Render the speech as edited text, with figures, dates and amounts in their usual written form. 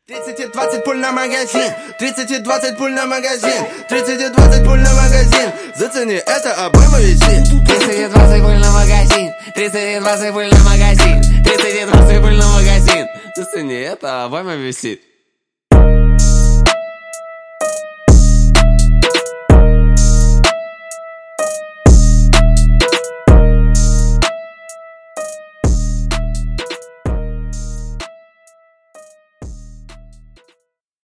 30 и 20 пуль на магазин, 30 и 20 пуль на магазин, 30 и 20 пуль на магазин. Зацени, это обойма висит. 30 и 20 пуль на магазин, 30 и 20 пуль на магазин, 30 и 20 пуль на магазин. Зацени, это обойма висит.